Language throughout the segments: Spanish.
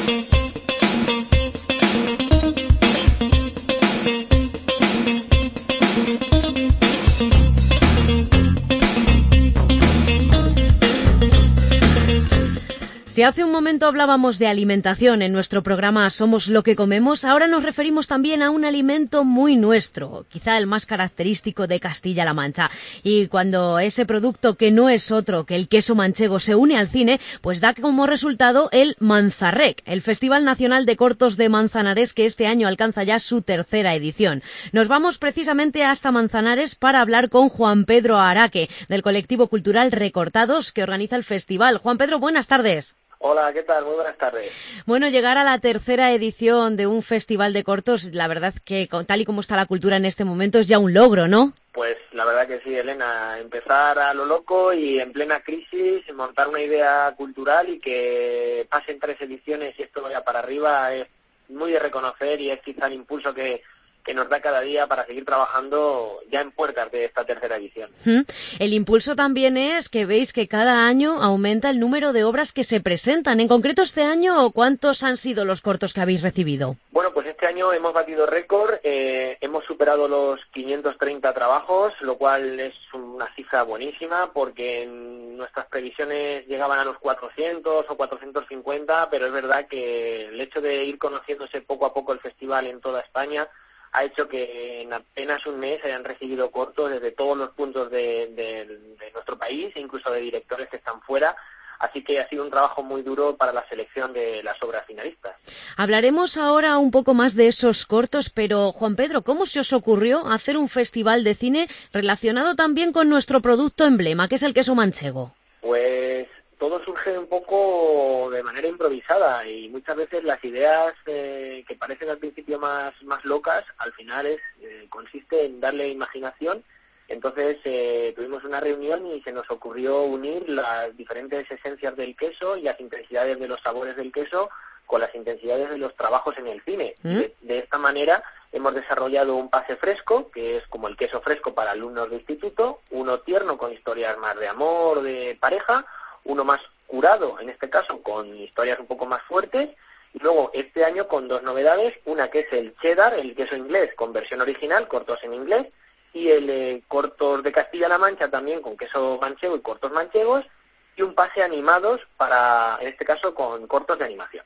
Si hace un momento hablábamos de alimentación en nuestro programa Somos lo que comemos, ahora nos referimos también a un alimento muy nuestro, quizá el más característico de Castilla-La Mancha. Y cuando ese producto, que no es otro que el queso manchego, se une al cine, pues da como resultado el Manzarrec, el Festival Nacional de Cortos de Manzanares, que este año alcanza ya su tercera edición. Nos vamos precisamente hasta Manzanares para hablar con Juan Pedro Araque, del colectivo cultural Recortados, que organiza el festival. Juan Pedro, buenas tardes. Hola, ¿qué tal? Muy buenas tardes. Bueno, llegar a la tercera edición de un festival de cortos, la verdad que tal y como está la cultura en este momento es ya un logro, ¿no? Pues la verdad que sí, Elena, empezar a lo loco y en plena crisis, montar una idea cultural y que pasen 3 ediciones y esto vaya para arriba es muy de reconocer y es quizá el impulso que nos da cada día para seguir trabajando ya en puertas de esta tercera edición. El impulso también es que veis que cada año aumenta el número de obras que se presentan. En concreto este año, ¿cuántos han sido los cortos que habéis recibido? Bueno, pues este año hemos batido récord, hemos superado los 530 trabajos, lo cual es una cifra buenísima porque en nuestras previsiones llegaban a los 400 o 450, pero es verdad que el hecho de ir conociéndose poco a poco el festival en toda España ha hecho que en apenas un mes hayan recibido cortos desde todos los puntos de nuestro país, incluso de directores que están fuera. Así que ha sido un trabajo muy duro para la selección de las obras finalistas. Hablaremos ahora un poco más de esos cortos, pero Juan Pedro, ¿cómo se os ocurrió hacer un festival de cine relacionado también con nuestro producto emblema, que es el queso manchego? Pues todo surge un poco de manera improvisada y muchas veces las ideas que parecen al principio más locas, al final consiste en darle imaginación. Entonces tuvimos una reunión y se nos ocurrió unir las diferentes esencias del queso y las intensidades de los sabores del queso con las intensidades de los trabajos en el cine. De esta manera hemos desarrollado un pase fresco, que es como el queso fresco para alumnos de instituto, uno tierno con historias más de amor, de pareja, uno más curado, en este caso, con historias un poco más fuertes, y luego este año con 2 novedades, una que es el cheddar, el queso inglés con versión original, cortos en inglés, y el cortos de Castilla-La Mancha también con queso manchego y cortos manchegos, y un pase animados para, en este caso, con cortos de animación.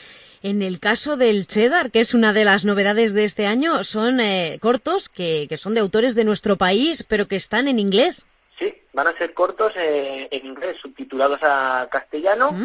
En el caso del cheddar, que es una de las novedades de este año, son cortos que son de autores de nuestro país, pero que están en inglés. Sí, van a ser cortos en inglés, subtitulados a castellano.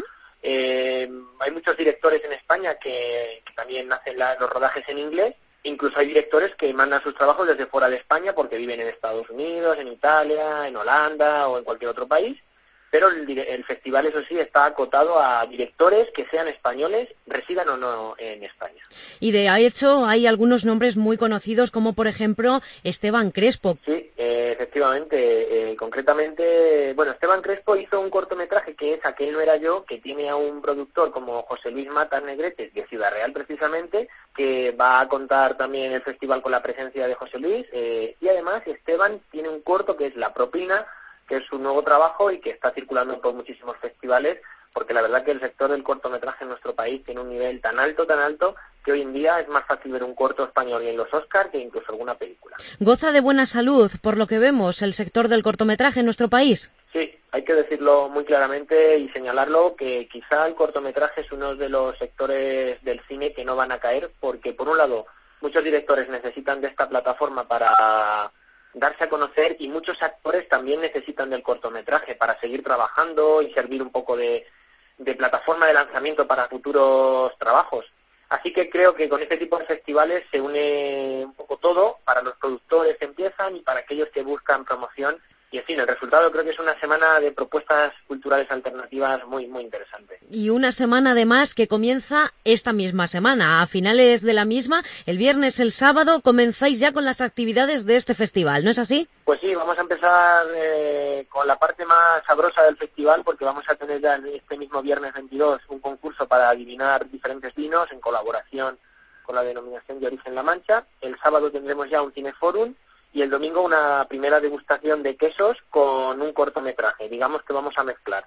Hay muchos directores en España que también hacen los rodajes en inglés. Incluso hay directores que mandan sus trabajos desde fuera de España porque viven en Estados Unidos, en Italia, en Holanda o en cualquier otro país. Pero el festival, eso sí, está acotado a directores que sean españoles, residan o no en España. Y de hecho hay algunos nombres muy conocidos, como por ejemplo Esteban Crespo. Sí, efectivamente. Concretamente, bueno, Esteban Crespo hizo un cortometraje que es Aquel no era yo, que tiene a un productor como José Luis Matas Negrete, de Ciudad Real precisamente, que va a contar también el festival con la presencia de José Luis. Y además Esteban tiene un corto que es La propina, que es su nuevo trabajo y que está circulando por muchísimos festivales, porque la verdad que el sector del cortometraje en nuestro país tiene un nivel tan alto, que hoy en día es más fácil ver un corto español en los Oscars que incluso alguna película. Goza de buena salud, por lo que vemos, el sector del cortometraje en nuestro país. Sí, hay que decirlo muy claramente y señalarlo, que quizá el cortometraje es uno de los sectores del cine que no van a caer, porque por un lado muchos directores necesitan de esta plataforma para darse a conocer y muchos actores también necesitan del cortometraje para seguir trabajando y servir un poco de plataforma de lanzamiento para futuros trabajos. Así que creo que con este tipo de festivales se une un poco todo, para los productores que empiezan y para aquellos que buscan promoción. Y en fin, el resultado creo que es una semana de propuestas culturales alternativas muy, muy interesante. Y una semana además que comienza esta misma semana. A finales de la misma, el viernes, el sábado, comenzáis ya con las actividades de este festival, ¿no es así? Pues sí, vamos a empezar con la parte más sabrosa del festival, porque vamos a tener ya este mismo viernes 22 un concurso para adivinar diferentes vinos en colaboración con la denominación de origen La Mancha. El sábado tendremos ya un cineforum y el domingo una primera degustación de quesos con un cortometraje. Digamos que vamos a mezclar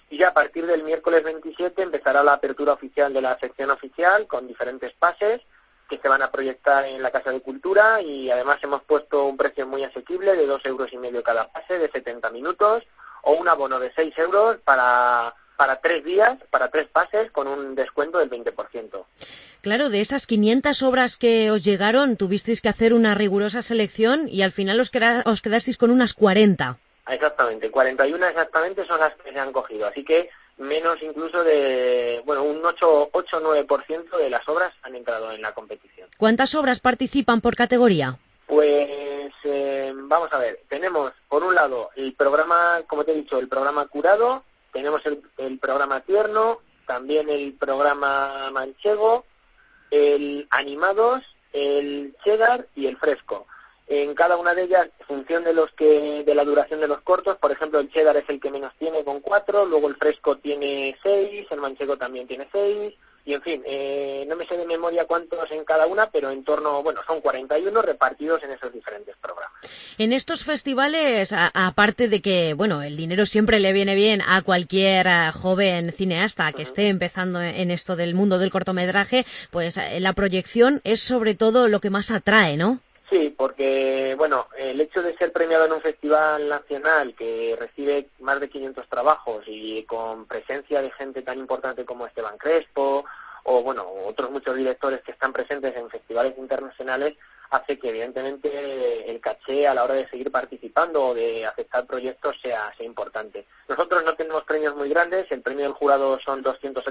Y ya a partir del miércoles 27 empezará la apertura oficial de la sección oficial con diferentes pases que se van a proyectar en la Casa de Cultura, y además hemos puesto un precio muy asequible de 2,5 € cada pase de 70 minutos, o un abono de 6 € para 3 días, para 3 pases, con un descuento del 20%. Claro, de esas 500 obras que os llegaron, tuvisteis que hacer una rigurosa selección y al final os quedasteis con unas 40. Exactamente, 41 exactamente son las que se han cogido, así que menos incluso de, un 8-9% de las obras han entrado en la competición. ¿Cuántas obras participan por categoría? Pues vamos a ver, tenemos por un lado el programa, como te he dicho, el programa curado, tenemos el programa tierno, también el programa manchego, el animados, el cheddar y el fresco. En cada una de ellas, en función de la duración de los cortos, por ejemplo, el cheddar es el que menos tiene, con 4, luego el fresco tiene 6, el manchego también tiene 6, y en fin, no me sé de memoria cuántos en cada una, pero en torno, son 41 repartidos en esos diferentes programas. En estos festivales, aparte de que, el dinero siempre le viene bien a cualquier joven cineasta que esté empezando en esto del mundo del cortometraje, pues la proyección es sobre todo lo que más atrae, ¿no? Sí, porque, el hecho de ser premiado en un festival nacional que recibe más de 500 trabajos y con presencia de gente tan importante como Esteban Crespo o, otros muchos directores que están presentes en festivales internacionales, hace que evidentemente el caché a la hora de seguir participando o de aceptar proyectos sea importante. Nosotros no tenemos premios muy grandes, el premio del jurado son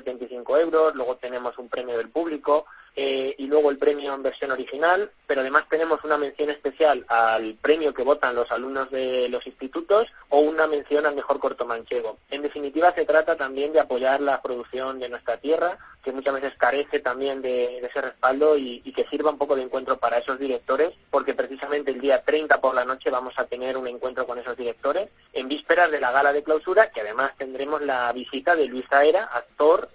275 €, luego tenemos un premio del público y luego el premio en versión original, pero además tenemos una mención especial al premio que votan los alumnos de los institutos o una mención al mejor corto manchego. En definitiva, se trata también de apoyar la producción de nuestra tierra, que muchas veces carece también de ese respaldo y que sirva un poco de encuentro para esos directores, porque precisamente el día 30 por la noche vamos a tener un encuentro con esos directores en vísperas de la gala de clausura, que además tendremos la visita de Luis Aera, actor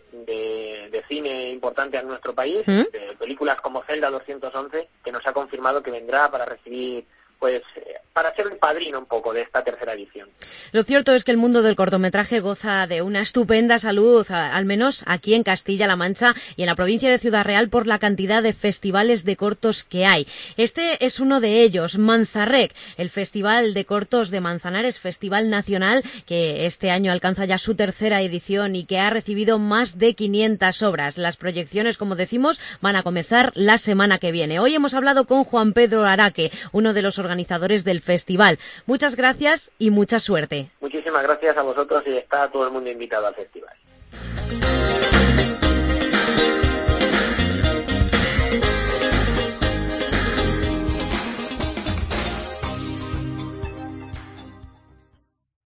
de cine importante en nuestro país, de películas como Zelda 211, que nos ha confirmado que vendrá para recibir, para ser el padrino un poco de esta tercera edición. Lo cierto es que el mundo del cortometraje goza de una estupenda salud, al menos aquí en Castilla-La Mancha y en la provincia de Ciudad Real, por la cantidad de festivales de cortos que hay. Este es uno de ellos, Manzarrec, el Festival de Cortos de Manzanares, festival nacional que este año alcanza ya su tercera edición y que ha recibido más de 500 obras. Las proyecciones, como decimos, van a comenzar la semana que viene. Hoy hemos hablado con Juan Pedro Araque, uno de los organizadores del festival. Muchas gracias y mucha suerte. Muchísimas gracias a vosotros y está todo el mundo invitado al festival.